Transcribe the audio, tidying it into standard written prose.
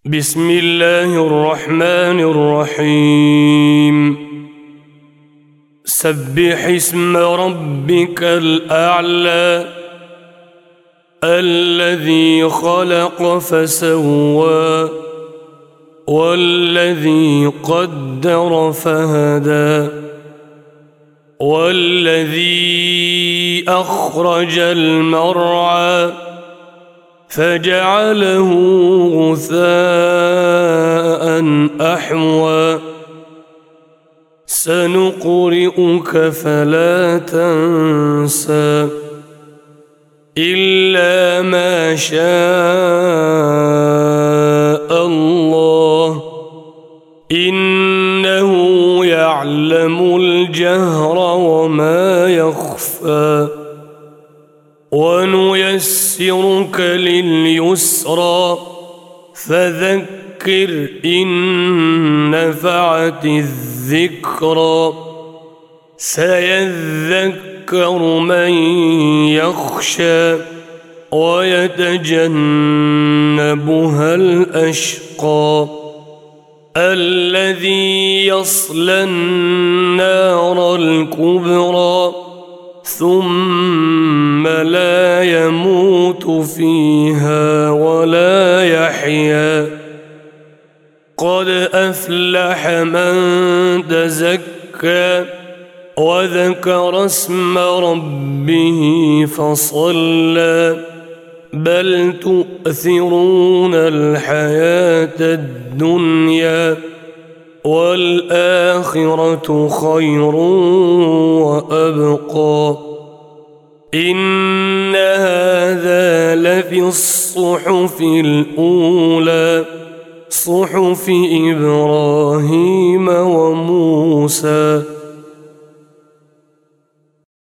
بسم الله الرحمن الرحيم سبح اسم ربك الأعلى الذي خلق فسوى والذي قدر فهدى والذي أخرج المرعى فجعله غثاء أحوى سنقرئك فلا تنسى إلا ما شاء الله إنه يعلم الجهر وما يخفى ونيسرك لليسرى فذكر إن نفعت الذكرى سيذكر من يخشى ويتجنبها الأشقى الذي يصلى النار الكبرى ثم لا يموت فيها ولا يحيا قد أفلح من تزكى وذكر اسم ربه فصلى بل تؤثرون الحياة الدنيا والآخرة خير وأبقى إن هذا لفي الصحف الأولى صحف إبراهيم وموسى